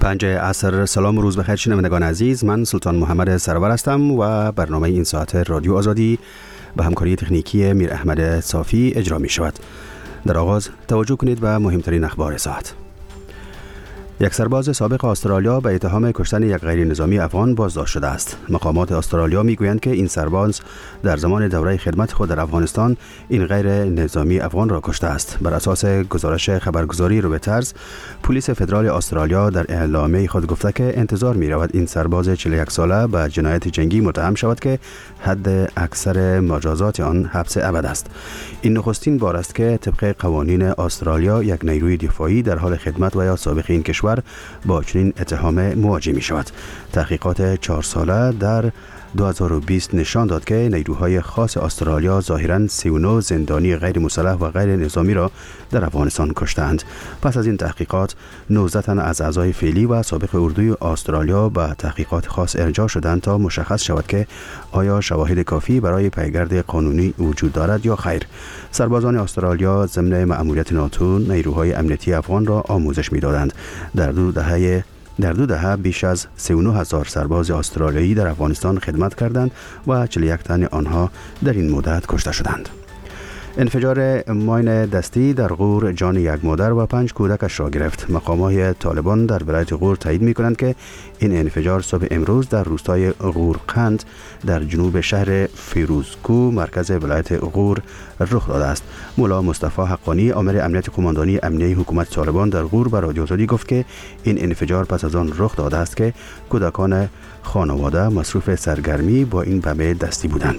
5 عصر. سلام و روز بخیر شنوندگان عزیز، من سلطان محمد سرور هستم و برنامه این ساعت رادیو آزادی به همکاری تکنیکی میر احمد صافی اجرا می شود. در آغاز توجه کنید به مهمترین اخبار ساعت. یک سرباز سابق استرالیا به اتهام کشتن یک غیر نظامی افغان بازداشت شده است. مقامات استرالیا میگویند که این سرباز در زمان دوره خدمت خود در افغانستان این غیر نظامی افغان را کشته است. بر اساس گزارش خبرگزاری رویترز، پلیس فدرال استرالیا در اعلامیه خود گفته که انتظار می رود این سرباز 41 ساله به جنایت جنگی متهم شود که حد اکثر مجازات آن حبس ابد است. این نخستین بار است که طبق قوانین استرالیا یک نیروی دفاعی در حال خدمت و یا سابق این کشور با چنین اتهام مواجه می شود. تحقیقات 4 ساله در 2020 نشان داد که نیروهای خاص استرالیا ظاهراً 39 زندانی غیر مسلح و غیر نظامی را در افغانستان کشتند. پس از این تحقیقات 19 تن از اعضای فعلی و سابق اردوی استرالیا به تحقیقات خاص ارجاع شدند تا مشخص شود که آیا شواهد کافی برای پیگرد قانونی وجود دارد یا خیر. سربازان استرالیا ضمن مأموریت ناتو نیروهای امنیتی افغان را آموزش می‌دادند. در دو دهه بیش از 39,000 سرباز استرالیایی در افغانستان خدمت کردند و 41 تن آنها در این مدت کشته شدند. انفجار ماین دستی در غور جان یک مادر و 5 کودکش را گرفت. مقامات طالبان در ولایت غور تایید می‌کنند که این انفجار صبح امروز در روستای غورقند در جنوب شهر فیروزکو مرکز ولایت غور رخ داده است. مولا مصطفی حقانی امر امنیت قماندانی امنیتی حکومت طالبان در غور به رادیو آزادی گفت که این انفجار پس از آن رخ داده است که کودکان خانواده مصروف سرگرمی با این بمب دستی بودند.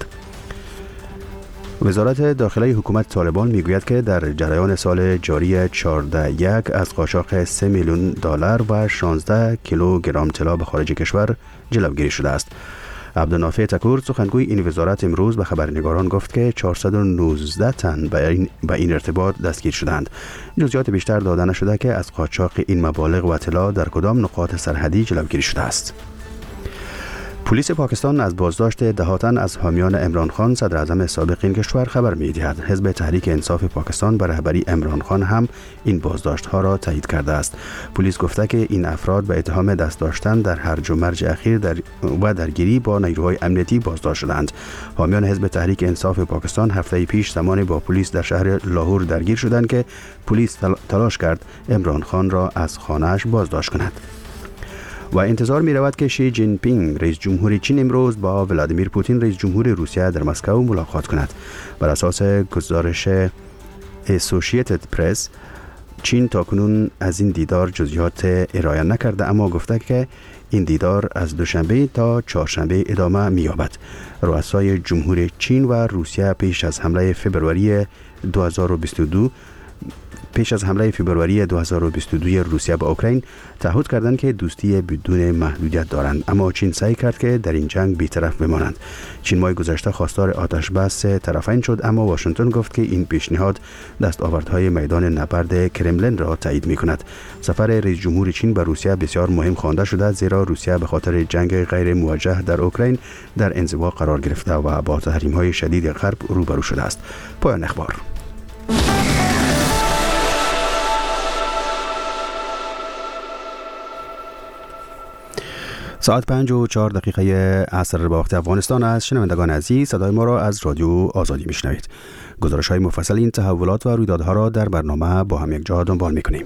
وزارت داخلی حکومت طالبان میگوید که در جریان سال جاری 14 از قاچاق 3 میلیون دلار و 16 کیلوگرم طلا به خارج کشور جلوگیری شده است. عبدالنافع تکور سخنگوی این وزارت امروز به خبرنگاران گفت که 419 تن به این ارتباط دستگیر شدند. جزئیات بیشتر داده نشده که از قاچاق این مبالغ و طلا در کدام نقاط سرحدی جلوگیری شده است. پلیس پاکستان از بازداشت 10 تن از حامیان عمران خان صدر اعظم سابق این کشور خبر می‌دهد. حزب تحریک انصاف پاکستان به رهبری عمران خان هم این بازداشت‌ها را تایید کرده است. پلیس گفته که این افراد به اتهام دست داشتن در هرج و مرج اخیر و درگیری با نیروهای امنیتی بازداشت شدند. حامیان حزب تحریک انصاف پاکستان هفته پیش زمانی با پلیس در شهر لاهور درگیر شدند که پلیس تلاش کرد عمران خان را از خانه‌اش بازداشت کند. و انتظار می رود که شی جین پینگ رئیس جمهور چین امروز با ولادیمیر پوتین رئیس جمهور روسیه در مسکو ملاقات کند. بر اساس گزارش اسوسییتد پرس، چین تاکنون از این دیدار جزئیات ارائه نکرده، اما گفته که این دیدار از دوشنبه تا چهارشنبه ادامه می یابد. رؤسای جمهور چین و روسیه پیش از حمله فوریه 2022 روسیه به اوکراین تعهد کردند که دوستی بدون محدودیت دارند، اما چین سعی کرد که در این جنگ بی‌طرف بمانند. چین ماه گذشته خواستار آتش بس طرفین شد، اما واشنگتن گفت که این پیشنهاد دستاوردهای میدان نبرد کرملین را تایید می‌کند. سفر رئیس جمهور چین به روسیه بسیار مهم خوانده شده، زیرا روسیه به خاطر جنگ غیر موجه در اوکراین در انزوا قرار گرفته و با تحریم‌های شدید غرب روبرو شده است. پایان اخبار. ساعت 5:04 عصر به وقت افغانستان است. شنوندگان عزیز، صدای ما را از رادیو آزادی میشنوید. گزارش های مفصل این تحولات و رویدادها را در برنامه با هم یک جا دنبال میکنیم.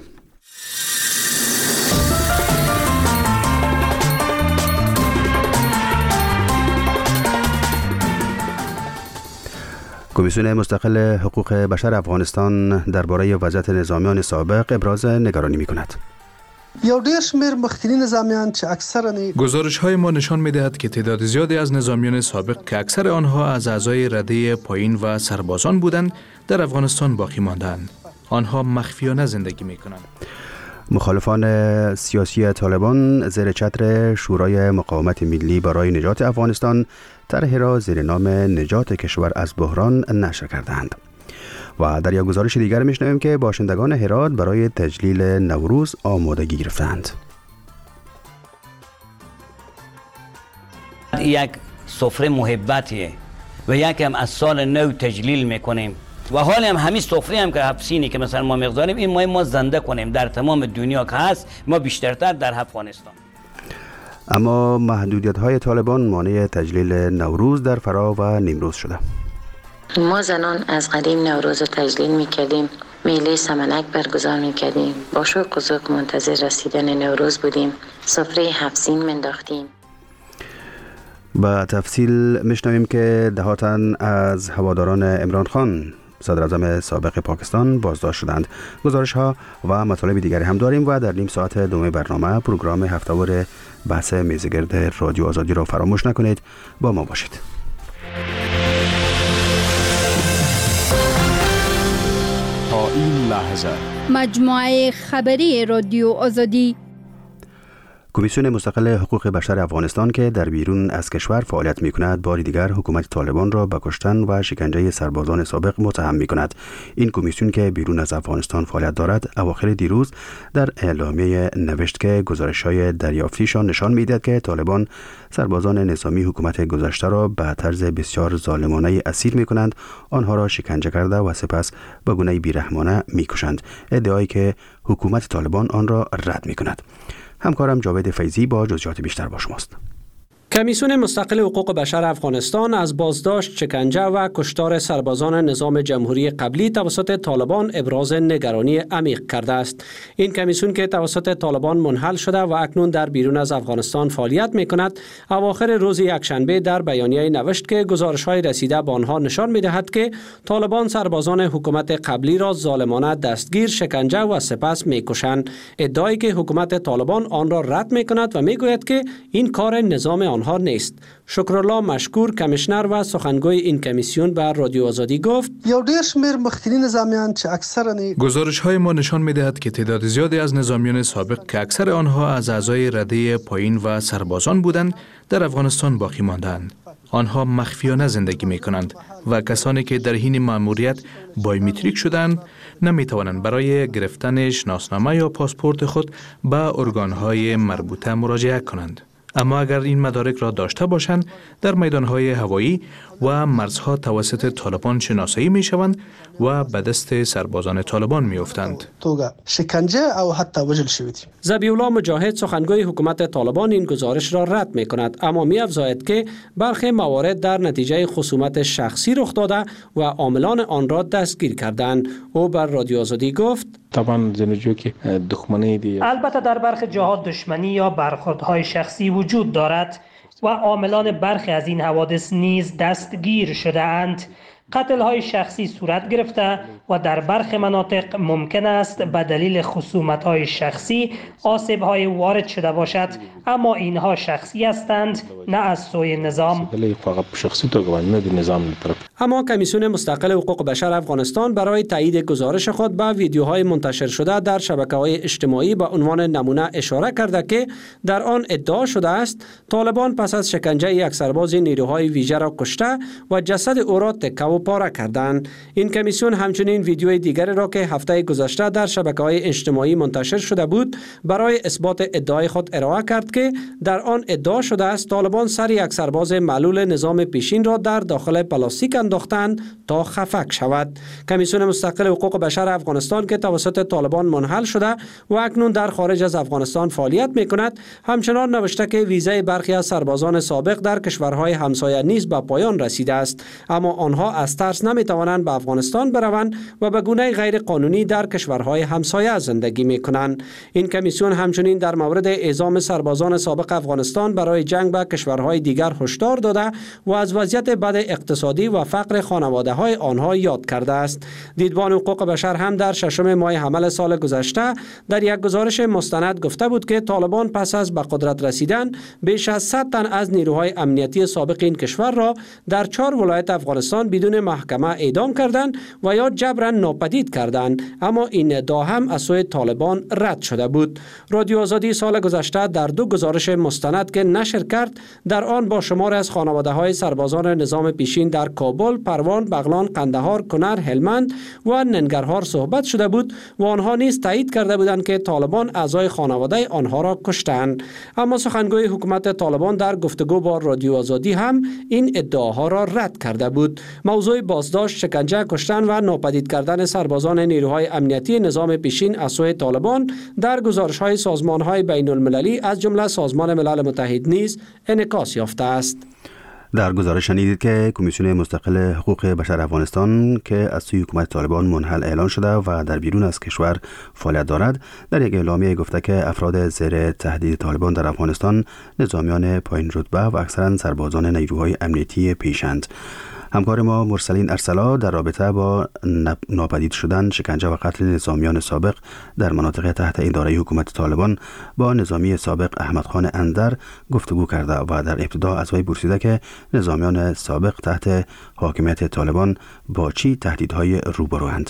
کمیسیون مستقل حقوق بشر افغانستان درباره وضعیت نظامیان سابق ابراز نگرانی میکند. یو ډیر شمیر مخکنی نظامیان چې اکثرا گزارش‌های ما نشان می‌دهد که تعداد زیادی از نظامیان سابق که اکثر آنها از اعضای رده پایین و سربازان بودند در افغانستان باقی ماندند. آنها مخفیانه زندگی می‌کنند. مخالفان سیاسی طالبان زیر چتر شورای مقاومت ملی برای نجات افغانستان طرحی را زیر نام نجات کشور از بحران نشر کردند. و در یک گزارش دیگر میشنویم که باشندگان هرات برای تجلیل نوروز آمادگی گرفتند. یک سفره محبتیه و یکم از سال نو تجلیل میکنیم و حال هم همین سفره هم که حفسینی که مثلا ما مقداریم این ما زنده کنیم در تمام دنیا که هست، ما بیشترتر در افغانستان. اما محدودیت‌های طالبان مانع تجلیل نوروز در فرا و نیمروز شده. ما زنان از قدیم نوروز رو تجلیل می‌کردیم، میله سمنک برگزار می‌کردیم، با شوق و ذوق منتظر رسیدن نوروز بودیم، سفره حفسین منداختیم. با تفصیل میشنویم که دهاتن از هواداران عمران خان صدر اعظم سابق پاکستان بازداشت شدند. گزارش ها و مطالب دیگری هم داریم و در نیم ساعت دوم برنامه پروگرام هفته‌وار بحث میزگرد رادیو آزادی را فراموش نکنید. با ما باشید. تا این لحظه مجموعه خبری رادیو آزادی. کمیسیون مستقل حقوق بشر افغانستان که در بیرون از کشور فعالیت می‌کند بار دیگر حکومت طالبان را به کشتن و شکنجه سربازان سابق متهم می‌کند. این کمیسیون که بیرون از افغانستان فعالیت دارد اواخر دیروز در اعلامیه نوشت که گزارش‌های دریافتیشان نشان می‌دهد که طالبان سربازان نظامی حکومت گذشته را به طرز بسیار ظالمانه اسیر می‌کنند، آنها را شکنجه کرده و سپس به گونه بی‌رحمانه می‌کشند. ادعایی که حکومت طالبان آن را رد می‌کند. همکارم جاوید فیضی با جزئیات بیشتر با شماست. کمیسیون مستقل حقوق بشر افغانستان از بازداشت، شکنجه و کشتار سربازان نظام جمهوری قبلی توسط طالبان ابراز نگرانی عمیق کرده است. این کمیسیون که توسط طالبان منحل شده و اکنون در بیرون از افغانستان فعالیت می‌کند، اواخر روز یکشنبه در بیانیه نوشت که گزارش‌های رسیده به آنها نشان می‌دهد که طالبان سربازان حکومت قبلی را ظالمانه دستگیر، شکنجه و سپس می‌کشند. ادعایی که حکومت طالبان آن را رد می‌کند و می‌گوید که این کار نظام آنها نیست. شکرالله مشکور، کمیشنر و سخنگوی این کمیسیون به رادیو آزادی گفت: یو ډیر شمیر مخکنی نظامیان چې اکثرا گزارش‌های ما نشان می‌دهد که تعداد زیادی از نظامیان سابق که اکثر آنها از اعضای رده پایین و سربازان بودند در افغانستان باقی ماندند. آنها مخفیانه زندگی می‌کنند و کسانی که در حین مأموریت بایومتریک شدند نمی‌توانند برای گرفتن شناسنامه یا پاسپورت خود به ارگان‌های مربوطه مراجعه کنند. اما اگر این مدارک را داشته باشند در میدانهای هوایی و مرزها توسط طالبان شناسایی می شوند و به دست سربازان طالبان می افتند. شکنجه او حتی وژل شوید. ذبیح الله مجاهد، سخنگوی حکومت طالبان، این گزارش را رد می کند، اما می افزاید که برخی موارد در نتیجه خصومت شخصی رخ داده و عاملان آن را دستگیر کردند. او بر رادیو آزادی گفت: البته در برخی جهات دشمنی یا برخوردهای شخصی وجود دارد و عاملان برخی از این حوادث نیز دستگیر شده اند. قتل‌های شخصی صورت گرفته و در برخی مناطق ممکن است به دلیل خصومت‌های شخصی آسیب‌های وارد شده باشد، اما اینها شخصی هستند، نه از سوی نظام. اما کمیسیون مستقل حقوق بشر افغانستان برای تایید گزارش خود به ویدیوهای منتشر شده در شبکه‌های اجتماعی به عنوان نمونه اشاره کرده که در آن ادعا شده است طالبان پس از شکنجه یک سرباز نیروهای ویژه را کشته و جسد او را تکه و پاره کردند. این کمیسیون همچنین ویدیوی دیگری را که هفته گذشته در شبکه‌های اجتماعی منتشر شده بود برای اثبات ادعای خود ارائه کرد که در آن ادعا شده است طالبان سر یک سرباز معلول نظام پیشین را در داخل پلاستیک انداختند تا خفک شود. کمیسیون مستقل حقوق بشر افغانستان که توسط طالبان منحل شده و اکنون در خارج از افغانستان فعالیت می‌کند، همچنان نوشته که ویزای برخی از سربازان سابق در کشورهای همسایه نیز به پایان رسیده است، اما آنها از ترس نمی‌توانند به افغانستان بروند و به گونه غیر قانونی در کشورهای همسایه زندگی می‌کنند. این کمیسیون همچنین در مورد اعزام سربازان سابق افغانستان برای جنگ به کشورهای دیگر هشدار داده و از وضعیت بد اقتصادی و فقر خانواده‌های آنها یاد کرده است. دیدبان حقوق بشر هم در ششم ماه حمل سال گذشته در یک گزارش مستند گفته بود که طالبان پس از به قدرت رسیدن بیش از 100 تن از نیروهای امنیتی سابق این کشور را در 4 ولایت افغانستان بدون محکمه اعدام کردند و یا جبرا ناپدید کردند، اما این ادعا هم از سوی طالبان رد شده بود. رادیو آزادی سال گذشته در 2 گزارش مستند که نشر کرد در آن با شمار از خانواده‌های سربازان نظام پیشین در کابل، پروان، بغلان، قندهار، کنر، هلمند و ننگرهار صحبت شده بود و آنها نیز تایید کرده بودند که طالبان اعضای خانواده آنها را کشتند. اما سخنگوی حکومت طالبان در گفتگو با رادیو آزادی هم این ادعاها را رد کرده بود. موضوع موضوع بازداشت، شکنجه، کشتن و ناپدید کردن سربازان نیروهای امنیتی نظام پیشین از سوی طالبان در گزارش‌های سازمان‌های بین‌المللی از جمله سازمان ملل متحد نیز انعکاس یافته است. در گزارش شنیدید که کمیسیون مستقل حقوق بشر افغانستان که از سوی حکومت طالبان منحل اعلان شده و در بیرون از کشور فعالیت دارد، در یک اعلامیه گفته که افراد زیر تهدید طالبان در افغانستان نظامیان پایین رتبه و اکثرا سربازان نیروهای امنیتی پیشند. همکار ما مرسلین ارسلا در رابطه با ناپدید شدن، شکنجه و قتل نظامیان سابق در مناطق تحت اداره حکومت طالبان با نظامی سابق احمد خان اندر گفتگو کرده و در ابتدا از وی پرسیده که نظامیان سابق تحت حاکمیت طالبان با چی تهدیدهای روبروند.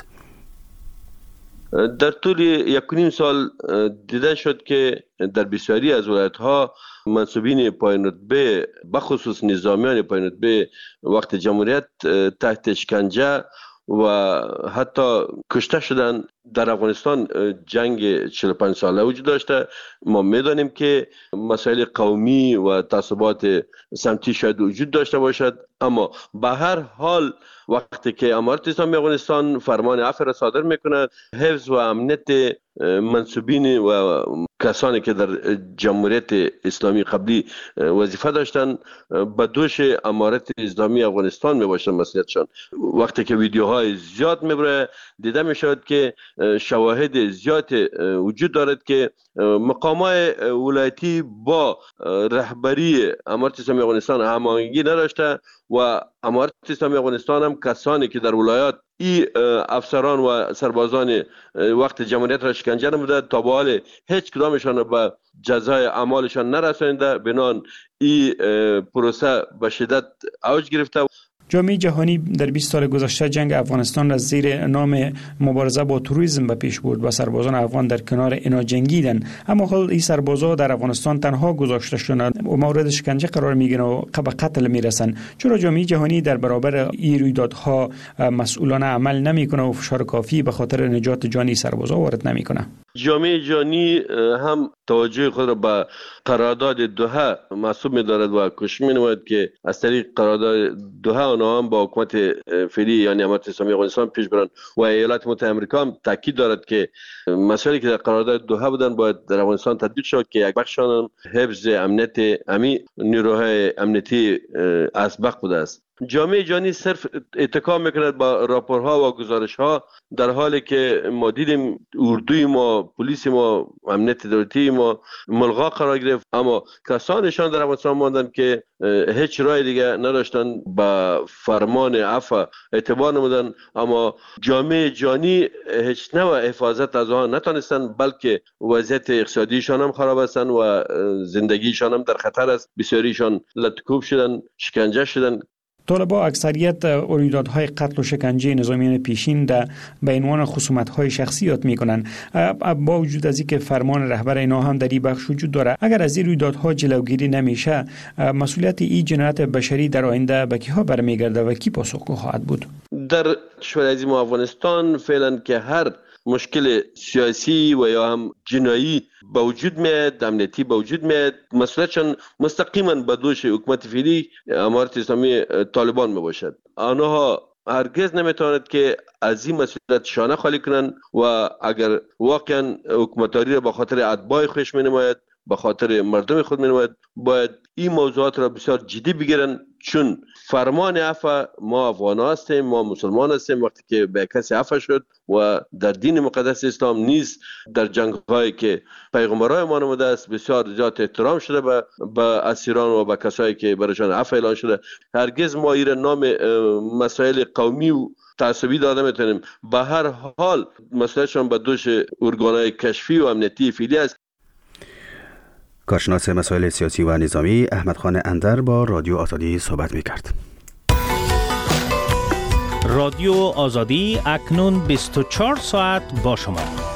در طول 1.5 سال دیده شد که در بسیاری از ولایت‌ها منصوبین پایین رتبه بخصوص نظامیان پایین رتبه وقت جمهوریت تحت اشکنجه و حتی کشته شدن. در افغانستان جنگ 45 ساله وجود داشته. ما میدانیم که مسائل قومی و تعصبات سمتی شاید وجود داشته باشد، اما به هر حال وقتی که امارت اسلامی افغانستان فرمان عفو را صادر میکند، حفظ و امنیت منصوبین و کسانی که در جمهوریت اسلامی قبلی وظیفه داشتن به دوش امارت اسلامی افغانستان میباشد مسئولیتشان. وقتی که ویدیوهای زیاد میبره دیده میشود که شواهد زیاد وجود دارد که مقامات ولایتی با رهبری امارت اسلامی افغانستان هماهنگی نداشته و امارت اسلامی افغانستان هم کسانی که در ولایات ای افسران و سربازان وقت جمهوریت را شکنجه نموده تا به حال هیچ کدامشان به جزای اعمالشان نرسانیده. بنان ای پروسه به شدت اوج گرفته. جامعه جهانی در 20 سال گذشته جنگ افغانستان را زیر نام مبارزه با تروریسم به پیش برد و سربازان افغان در کنار اینا جنگیدند، اما حال این سربازا در افغانستان تنها گذاشته شدند و مورد شکنجه قرار میگیرن و به قتل میرسن. چرا جامعه جهانی در برابر این رویدادها مسئولانه عمل نمیکنه و فشار کافی به خاطر نجات جانی سربازا وارد نمیکنه؟ جامعه جهانی هم توجه خود را به قرارداد دوحه محسوب می‌دارد و کوشش می‌نماید که از طریق قرارداد دوحه آنها هم با حکومت فعلی یعنی امارت اسلامی افغانستان پیش برند و ایالات متحده آمریکا هم تاکید دارد که مسائلی که در قرارداد دوحه بودند باید در افغانستان تطبیق شود که یک بخششان حفظ امنیت نیروهای امنیتی اسبق بوده است. جامعه جهانی صرف اتکا میکند با راپورها و گزارشها، در حالی که ما دیدیم اردوی ما، پلیس ما، امنیت دولتی ما ملغا قرار گرفت، اما کسانشان در افغانستان ماندن که هیچ راه دیگه نداشتن به فرمان عفو اعتبار نمودن، اما جامعه جهانی هیچ نوع حفاظت از آنها نتونستن، بلکه وضعیت اقتصادیشان هم خراب هستند و زندگیشان هم در خطر است. بسیاریشان لطکوب شدن، شکنجه شدن. طالبان اکثریت رویدادهای قتل و شکنجه نظامیان پیشین به عنوان خصومت‌های شخصی یاد می‌کنند. با وجود از اینکه فرمان رهبر اینا هم در این بخش وجود داره، اگر از این رویدادها جلوگیری نمیشه، مسئولیت این جنایت بشری در آینده به کیها برمیگرده و کی پاسخگو خواهد بود؟ در کشور عزیز ما افغانستان فعلا که هر مشکل سیاسی و یا هم جنایی با وجود میاد، امنیتی با وجود میاد، مسئولیتشان مستقیما به دوش حکومت فعلی امارت اسلامی طالبان میباشد. آنها هرگز نمیتواند که از این مسئولیت شانه خالی کنند و اگر واقعا حکومتداری را به خاطر اتباع خویش مینماید، به خاطر مردم خود مینماید، باید این موضوعات را بسیار جدی بگیرن، چون فرمان عفو ما افغان هستیم، ما مسلمان هستیم. وقتی که به کسی عفو شد و در دین مقدس اسلام نیز در جنگ هایی که پیغمبرای ما نموده است بسیار زیاد احترام شده به اسیران و به کسایی که برایشان عفو اعلان شده. هرگز ما این نام مسائل قومی و تعصبی داده میتونیم. به هر حال مسئولیتشان به دوش ارگانهای کشفی و امنیتی فعلی است. کارشناس مسائل سیاسی و نظامی احمد خان اندر با رادیو آزادی صحبت می‌کرد. رادیو آزادی اکنون 24 ساعت با شما.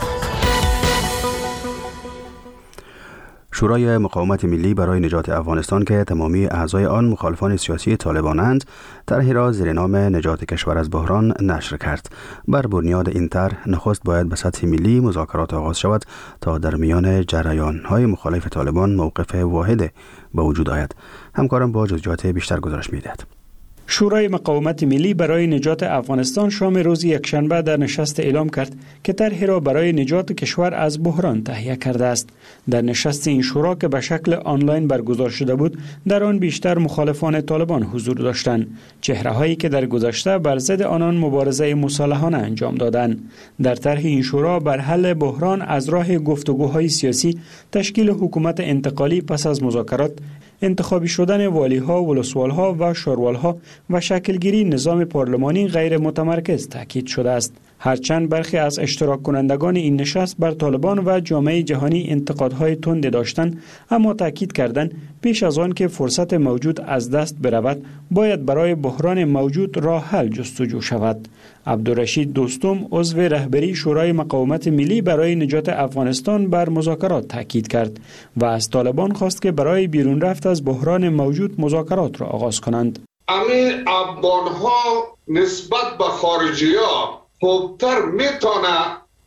شورای مقاومت ملی برای نجات افغانستان که تمامی اعضای آن مخالفان سیاسی طالبانند، طرحی را زیر نام نجات کشور از بحران نشر کرد. بر بنیاد این طرح نخست باید به سطح ملی مذاکرات آغاز شود تا در میان جریان‌های مخالف طالبان موقف واحد به وجود آید. همکارم با جزئیات بیشتر گزارش می‌دهد. شورای مقاومت ملی برای نجات افغانستان شام روز یکشنبه در نشست اعلام کرد که طرحی را برای نجات کشور از بحران تهیه کرده است. در نشست این شورا که به شکل آنلاین برگزار شده بود، در آن بیشتر مخالفان طالبان حضور داشتند، چهره‌هایی که در گذشته بر ضد آنان مبارزه مصالحانه انجام دادند. در طرح این شورا بر حل بحران از راه گفتگوهای سیاسی، تشکیل حکومت انتقالی پس از مذاکرات، انتخابی شدن والی‌ها، ولسوال‌ها و شوروال‌ها و شکلگیری نظام پارلمانی غیر متمرکز تاکید شده است. هرچند برخی از اشتراک کنندگان این نشست بر طالبان و جامعه جهانی انتقادهای تند داشتند، اما تاکید کردند پیش از آن که فرصت موجود از دست برود، باید برای بحران موجود راه حل جستجو شود. عبدالرشید دوستم، عضو رهبری شورای مقاومت ملی برای نجات افغانستان، بر مذاکرات تاکید کرد و از طالبان خواست که برای بیرون رفت از بحران موجود مذاکرات را آغاز کنند. همین افغان‌ها نسبت به خارجی‌ها خوبتر میتونه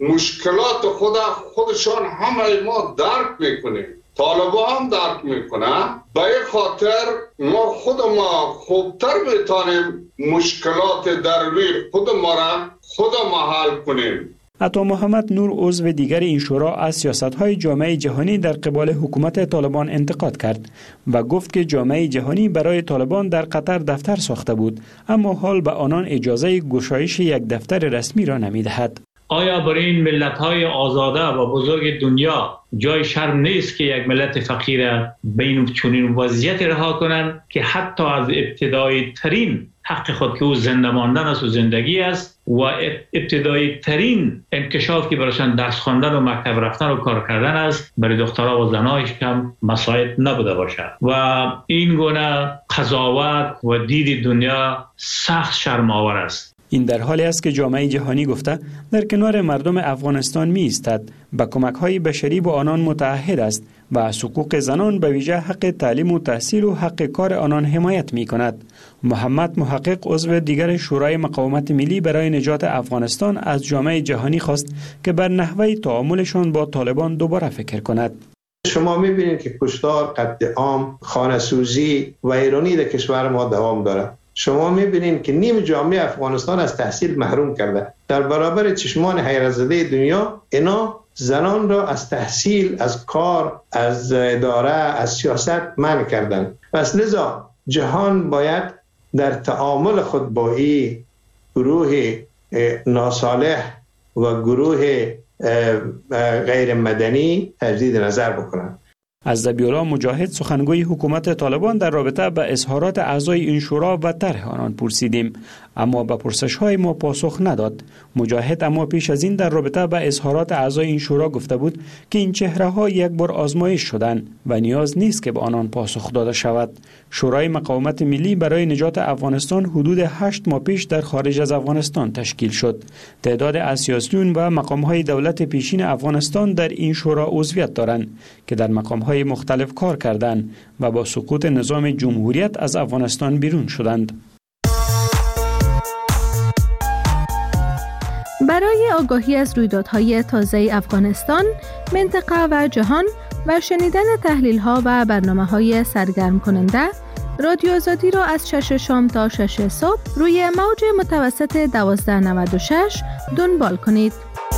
مشکلات خودشان همه ما درک میکنیم، طالبان هم درک میکنه. به این خاطر ما خوبتر میتونیم مشکلات دروی خود ما را حل کنیم. عطا محمد نور، عضو دیگر این شورا، از سیاست‌های جامعه جهانی در قبال حکومت طالبان انتقاد کرد و گفت که جامعه جهانی برای طالبان در قطر دفتر ساخته بود، اما حال به آنان اجازه گشایش یک دفتر رسمی را نمی‌دهد. آیا برای این ملت‌های آزاده و بزرگ دنیا جای شرم نیست که یک ملت فقیر بین چنین وضعیت رها کنند که حتی از ابتدایی ترین حق خود که او زنده ماندن است و زندگی است و ابتدایی ترین انکشاف که برایشان درس خواندن و مکتب رفتن و کار کردن است، برای دخترها و زنایش کم مساعد نبوده باشد و این گونه قضاوت و دید دنیا سخت شرم‌آور است. این در حالی است که جامعه جهانی گفته در کنار مردم افغانستان می ایستد، با کمک‌های بشری با آنان متعهد است و از حقوق زنان به ویژه حق تعلیم و تحصیل و حق کار آنان حمایت می کند. محمد محقق، عضو دیگر شورای مقاومت ملی برای نجات افغانستان، از جامعه جهانی خواست که بر نحوه تعاملشان با طالبان دوباره فکر کند. شما می‌بینید که کشتار، قتل عام، خانه‌سوزی و ویرانی در کشور ما دوام دارد. شما می‌بینید که نیم جامعه افغانستان از تحصیل محروم کرده. در برابر چشمان حیرت زده دنیا، اینا زنان را از تحصیل، از کار، از اداره، از سیاست منع کردند. پس لذا جهان باید در تعامل خود با این گروه ناصالح و گروه غیر مدنی تجدید نظر بکنند. از ذبیح‌الله مجاهد، سخنگوی حکومت طالبان، در رابطه به اظهارات اعضای این شورا و طرح آنان پرسیدیم، اما به پرسش‌های ما پاسخ نداد. مجاهد اما پیش از این در رابطه به اظهارات اعضای این شورا گفته بود که این چهره‌ها یک بار آزمایش شدند و نیاز نیست که به آنان پاسخ داده شود. شورای مقاومت ملی برای نجات افغانستان حدود 8 ماه پیش در خارج از افغانستان تشکیل شد. تعداد از سیاسیون و مقام‌های دولت پیشین افغانستان در این شورا عضویت دارند که در مقام‌های مختلف کار کردند و با سقوط نظام جمهوریت از افغانستان بیرون شدند. برای آگاهی از رویدادهای تازه افغانستان، منطقه و جهان و شنیدن تحلیل‌ها و برنامه‌های سرگرم کننده، رادیو آزادی را از 6 شام تا 6 صبح روی موج متوسط 1296 دنبال کنید.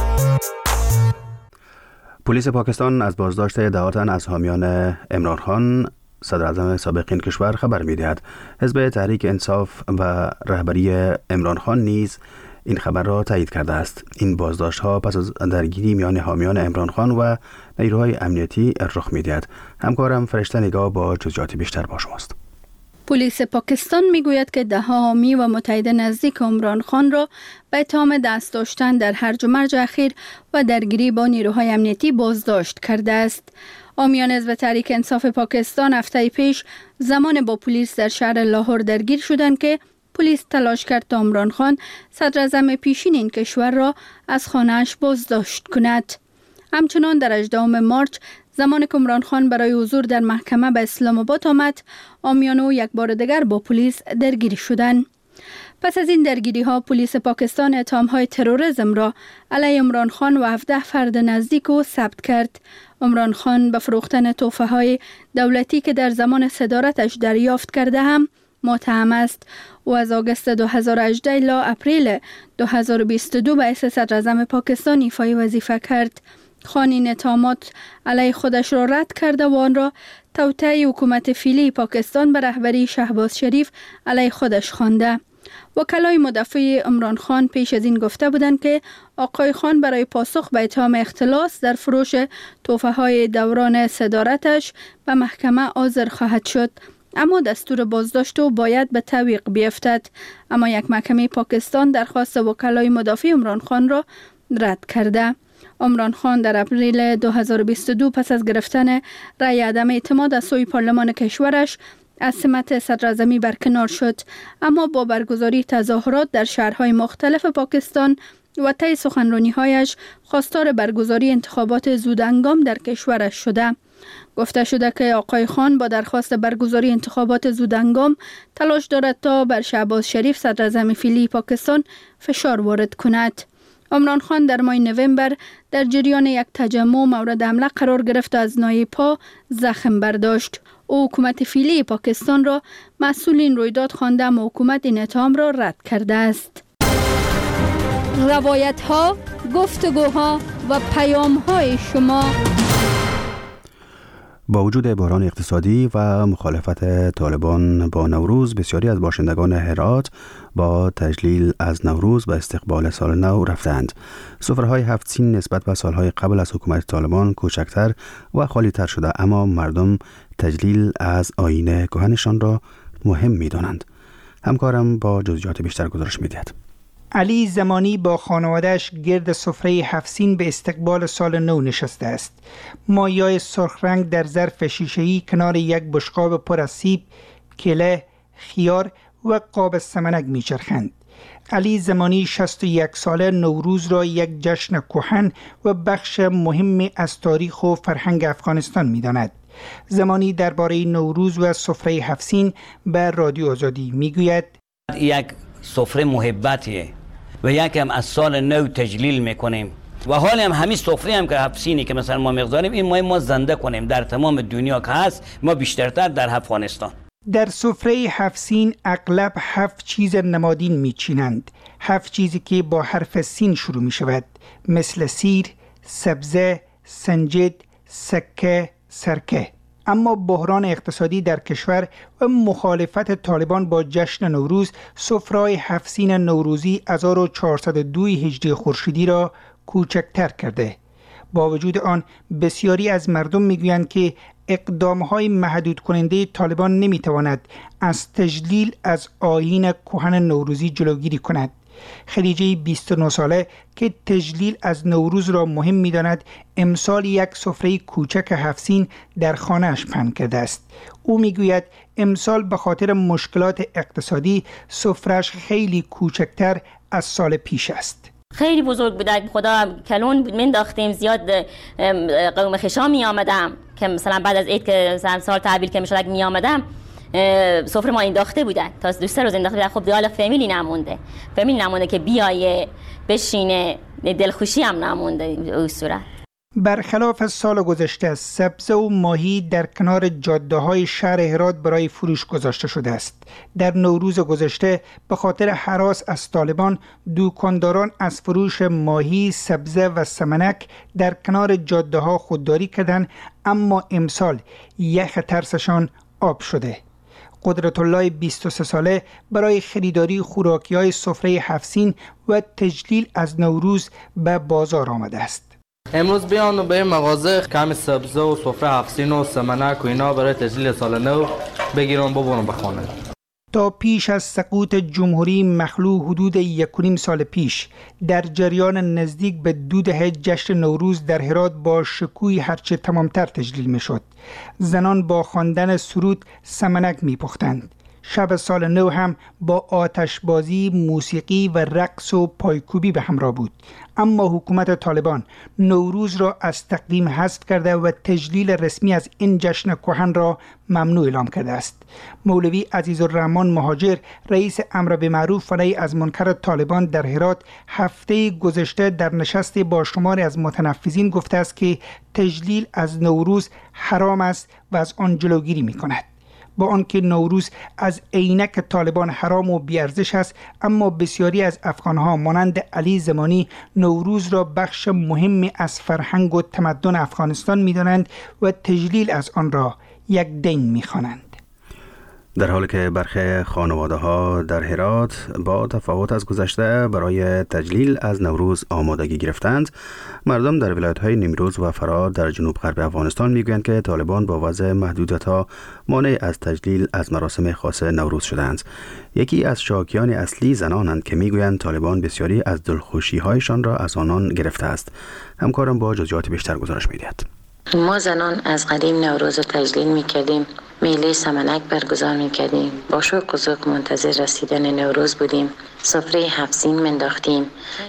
پلیس پاکستان از بازداشت 10 تن از حامیان عمران خان، صدر اعظم سابق این کشور، خبر می‌دهد. حزب تحریک انصاف و رهبری عمران خان نیز این خبر را تایید کرده است. این بازداشت‌ها پس از درگیری میان حامیان عمران خان و نیروهای امنیتی رخ می‌دهد. همکارم فرشته نگاه با جزئیات بیشتر با شماست. پلیس پاکستان میگوید که 10 حامی و متحد نزدیک عمران خان را به اتهام دست داشتن در هرج و مرج اخیر و درگیری با نیروهای امنیتی بازداشت کرده است. حامیان حزب تحریک انصاف پاکستان هفته پیش زمان با پلیس در شهر لاهور درگیر شدند که پلیس تلاش کرد تا عمران خان، صدر اعظم پیشین این کشور را از خانه‌اش بازداشت کند. همچنان در 18 مارچ زمان که عمران خان برای حضور در محکمه به اسلام آباد آمد، حامیان او یک بار دیگر با پلیس درگیری شدند. پس از این درگیری ها پلیس پاکستان اتهام‌های تروریسم را علیه عمران خان و 17 فرد نزدیک او ثبت کرد. عمران خان به فروختن تحفه‌های دولتی که در زمان صدارتش دریافت کرده هم متهم است. او از آگوست 2018 الی اپریل 2022 به حیث صدر اعظم پاکستان ایفای وظیفه کرد. خان این اتهامات علیه خودش را رد کرده و آن را توطئه حکومت فعلی پاکستان به رهبری شهباز شریف علیه خودش خوانده. وکلای مدافع عمران خان پیش از این گفته بودند که آقای خان برای پاسخ به اتهام اختلاس در فروش تحفه های دوران صدارتش به محکمه حاضر خواهد شد، اما دستور بازداشت او باید به تعویق بیفتد. اما یک محکمه پاکستان درخواست وکلای مدافع عمران خان را رد کرده. عمران خان در اپریل 2022 پس از گرفتن رأی عدم اعتماد از سوی پارلمان کشورش از سمت صدراعظمی برکنار شد، اما با برگزاری تظاهرات در شهرهای مختلف پاکستان و طی سخنرانی‌هایش خواستار برگزاری انتخابات زودهنگام در کشورش شده. گفته شده که آقای خان با درخواست برگزاری انتخابات زودهنگام تلاش دارد تا بر شهباز شریف صدراعظم فعلی پاکستان فشار وارد کند. عمران خان در ماه نوامبر در جریان یک تجمع مورد حمله قرار گرفت و از ناحیه پا زخم برداشت. او حکومت فعلی پاکستان را مسئول این رویداد خوانده، اما حکومت این اتهام را رد کرده است. روایت ها، گفتگوها و پیام های شما. با وجود بحران اقتصادی و مخالفت طالبان با نوروز، بسیاری از باشندگان هرات با تجلیل از نوروز به استقبال سال نو رفتند. سفره‌های 7 سین نسبت به سالهای قبل از حکومت طالبان کوچکتر و خالی‌تر شده، اما مردم تجلیل از آیین کهنشان را مهم می‌دانند. همکارم با جزئیات بیشتر گزارش می‌دهد. علی زمانی با خانواده‌اش گرد سفره 7 سین به استقبال سال نو نشسته است. مایه‌های سرخ رنگ در ظرف شیشه‌ای کنار یک بشقاب پر از سیب، کله، خیار و قاب سمنک می‌چرخند. علی زمانی 61 ساله نوروز را یک جشن کهن و بخش مهمی از تاریخ و فرهنگ افغانستان می‌داند. زمانی درباره نوروز و سفره 7 سین به رادیو آزادی می‌گوید: یک سفره محبتیه و یکم از سال نو تجلیل میکنیم و حالا هم همین سفره هم که 7 سینی که مثلا ما مقداریم، این ما زنده کنیم در تمام دنیا که هست، ما بیشترتر در افغانستان. در سفره 7 سین اغلب 7 چیز نمادین میچینند. 7 چیزی که با حرف سین شروع می شود، مثل سیر، سبزه، سنجد، سکه، سرکه. اما بحران اقتصادی در کشور و مخالفت طالبان با جشن نوروز سفره‌های 7 سین نوروزی 1402 هجری خورشیدی را کوچکتر کرده. با وجود آن بسیاری از مردم میگویند که اقدامهای محدود کننده طالبان نمیتواند از تجلیل از آیین کهن نوروزی جلوگیری کند. خدیجه 29 ساله که تجلیل از نوروز را مهم می‌داند، امسال یک سفره کوچک 7 سین در خانه‌اش پهن کرده است. او میگوید امسال به خاطر مشکلات اقتصادی سفره‌اش خیلی کوچکتر از سال پیش است. خیلی بزرگ بود، خدا کلون بود مینداختیم، زیاد قوم خشا می آمدم که مثلا بعد از عید که سال تحویل که میشد می آمدم سفره ما انداخته بودن تا 2 روز انداخته بودن. خب دیگه فامیلی نمونده که بیایه بشینه، دلخوشی هم نمونده اون صورت. برخلاف سال گذشته، سبزه و ماهی در کنار جاده‌های شهر هرات برای فروش گذاشته شده است. در نوروز گذشته به خاطر هراس از طالبان، دکانداران از فروش ماهی، سبزه و سمنک در کنار جاده‌ها خودداری کردند، اما امسال یخ ترسشان آب شده. قدرت الله 23 ساله برای خریداری خوراکی‌های سفره 7 سین و تجلیل از نوروز به بازار آمده است. امروز بیان به مغازه کمی سبزه و سفره 7 سین و سمنک و اینا برای تجلیل سال نو بگیرم ببرم به خانه. تا پیش از سقوط جمهوری مخلوع حدود 1.5 سال پیش، در جریان نزدیک به 2 دهه جشن نوروز در هرات با شکوهی هرچه تمامتر تجلیل می شد. زنان با خواندن سرود سمنک می پختند. شب سال نو هم با آتشبازی، موسیقی و رقص و پایکوبی به همراه بود. اما حکومت طالبان نوروز را از تقویم حذف کرده و تجلیل رسمی از این جشن کهن را ممنوع اعلام کرده است. مولوی عزیزالرحمن مهاجر، رئیس امر بالمعروف و نهی از منکر طالبان در هرات، هفته گذشته در نشستی با شماری از متنفذین گفته است که تجلیل از نوروز حرام است و از آن جلوگیری می کند. با آنکه نوروز از عینک طالبان حرام و بی‌ارزش است، اما بسیاری از افغانها مانند علی زمانی نوروز را بخش مهمی از فرهنگ و تمدن افغانستان می‌دانند و تجلیل از آن را یک دین می‌خوانند. در حالی که برخی خانواده‌ها در هرات با تفاوت از گذشته برای تجلیل از نوروز آمادگی گرفتند، مردم در ولایت‌های نیمروز و فرا در جنوب غرب افغانستان میگویند که طالبان با وضع محدودیت‌ها مانع از تجلیل از مراسم خاص نوروز شدند. یکی از شاکیان اصلی زنانند که میگویند طالبان بسیاری از دلخوشی‌هایشان را از آنان گرفته است. همکارم با جزئیات بیشتر گزارش می‌دهد. ما زنان از قدیم نوروز رو تجلیل میکردیم، میله سمنک برگزار میکردیم، با شوق و ذوق منتظر رسیدن نوروز بودیم، سفره 7 سین منداختیم.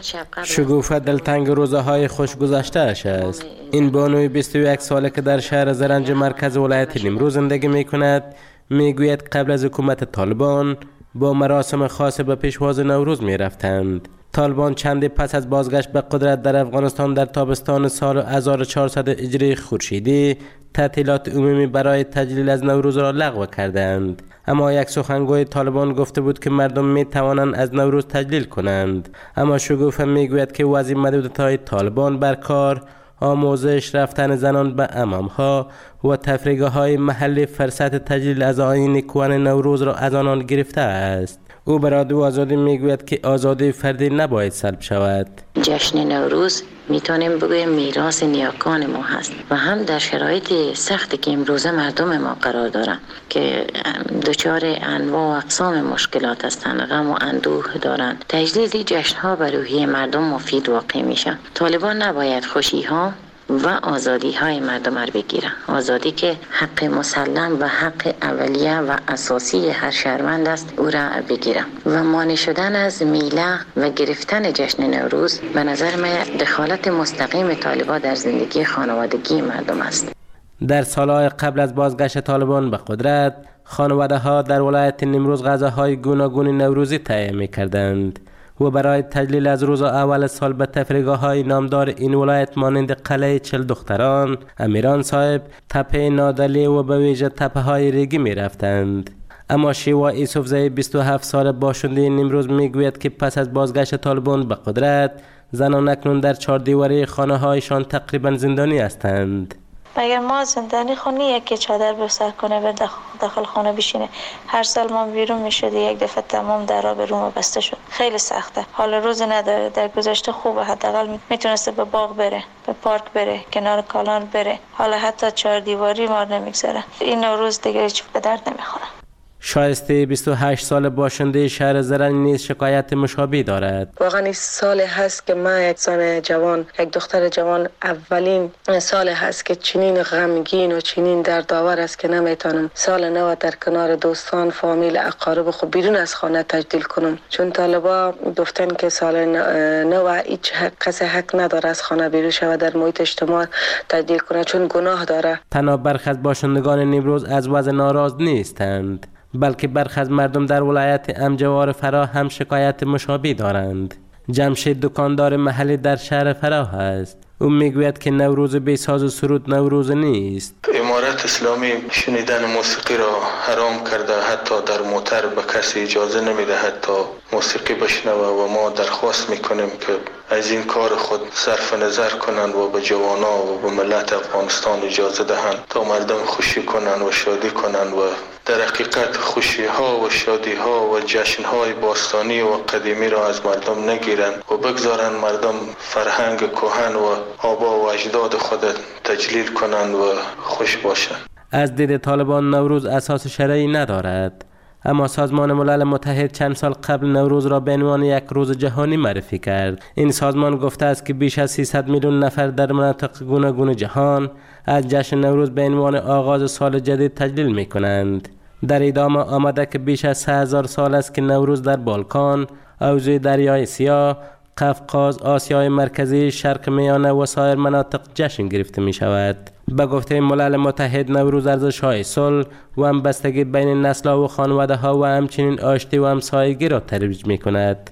شگوفه دلتنگ روزهای خوش گذشته‌اش است. این بانوی 21 ساله که در شهر زرنج مرکز ولایت نیمروز زندگی میکند میگوید قبل از حکومت طالبان با مراسم خاص به پیشواز نوروز میرفتند. طالبان چندی پس از بازگشت به قدرت در افغانستان در تابستان سال 1400 هجری خورشیدی تعطیلات عمومی برای تجلیل از نوروز را لغو کردند. اما یک سخنگوی طالبان گفته بود که مردم می توانند از نوروز تجلیل کنند. اما شگوفه می گوید که وضع محدودیت‌های طالبان بر کار، آموزش، رفتن زنان به حمام‌ها و تفریح‌های محلی فرصت تجلیل از آیین کهن نوروز را از آنان گرفته است. او به رادیو آزادی میگوید که آزادی فردی نباید سلب شود. جشن نوروز میتونیم بگویم میراث نیاکان ما هست و هم در شرایط سختی که امروزه مردم ما قرار دارن که دچار انواع و اقسام مشکلات هستند، غم و اندوه دارن، تجلیل جشن ها به روحیه مردم مفید واقع میشه. طالبان نباید خوشی ها و آزادی های مردم را بگیرن. آزادی که حق مسلم و حق اولیه و اساسی هر شهروند است او را بگیرن و مانع شدن از میله و گرفتن جشن نوروز به نظر من دخالت مستقیم طالبان در زندگی خانوادگی مردم است. در سالهای قبل از بازگشت طالبان به قدرت خانواده ها در ولایت نیمروز غذاهای گوناگون نوروزی تهیه می‌کردند و برای تجلیل از روز اول سال به تفریح‌های نامدار این ولایت مانند قلعه 40 دختران، امیران صاحب، تپه نادلی و به ویژه تپه‌های ریگی می رفتند. اما شیوا یوسفزی 27 ساله باشنده نیمروز می گوید که پس از بازگشت طالبان به قدرت زنان اکنون در 4 دیواره خانه‌هایشان تقریبا زندانی هستند. مگر ما زندانی خونی یکی چادر به سر کنه بر داخل خانه بشینه. هر سال ما بیرون میشد، یک دفعه تمام درا به روم بسته شد. خیلی سخته. حالا روزی نداره. در گذشته خوبه، حداقل میتونسته به باغ بره، به پارک بره، کنار کالان بره. حالا حتی 4 دیواری ما نمیگذاره. این نوروز دیگه هیچ به درد نمیخوره. شایسته 28 سال باشنده شهر زرنج نیز شکایت مشابه دارد. واقعا این سال هست که من یک زن جوان، یک دختر جوان، اولین سال هست که چنین غمگین و چنین دردآور است که نمیتونم سال نو در کنار دوستان، فامیل، اقارب خود بیرون از خانه تجلیل کنم، چون طالبا گفتن که سال نو هیچ کس حق نداره از خانه بیرون شود در محیط اجتماع تجلیل کنه، چون گناه داره. تنها برخی از باشندگان نیمروز از وضع ناراض نیستند، بلکه برخی از مردم در ولایت امجوار فرا هم شکایت مشابه دارند. جمشید دکاندار محلی در شهر فرا است. او میگوید که نوروز بی ساز و سرود نوروز نیست. امارت اسلامی شنیدن موسیقی را حرام کرده، حتی در موتر به کسی اجازه نمیده حتی موسیقی بشنوه و ما درخواست میکنیم که از این کار خود صرف نظر کنند و به جوانا و به ملت افغانستان اجازه دهند تا مردم خوشی کنند و شادی کنند و در حقیقت خوشی ها و شادی ها و جشن های باستانی و قدیمی را از مردم نگیرند و بگذارند مردم فرهنگ کهن و آبا و اجداد خود تجلیل کنند و خوش باشند. از دید طالبان نوروز اساس شرعی ندارد، اما سازمان ملل متحد چند سال قبل نوروز را به عنوان یک روز جهانی معرفی کرد. این سازمان گفته است که بیش از 300 میلیون نفر در مناطق گوناگون جهان از جشن نوروز به عنوان آغاز سال جدید تجلیل می کنند. در ادامه آمده که بیش از 3000 سال است که نوروز در بالکان، حوزه دریای سیاه، قفقاز، آسیای مرکزی، شرق میانه و سایر مناطق جشن گرفته می شود. به گفته ملل متحد نوروز ارزش‌های صلح و همبستگی بین نسل‌ها و خانواده‌ها و همچنین آشتی و همسایگی را ترویج می کند.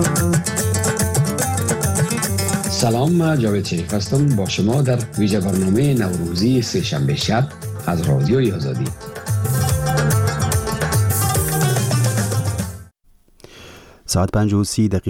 سلام، من جاوید شریف هستم با شما در ویژه برنامه نوروزی سه‌شنبه شب از رادیوی آزادی. ساعت 5:30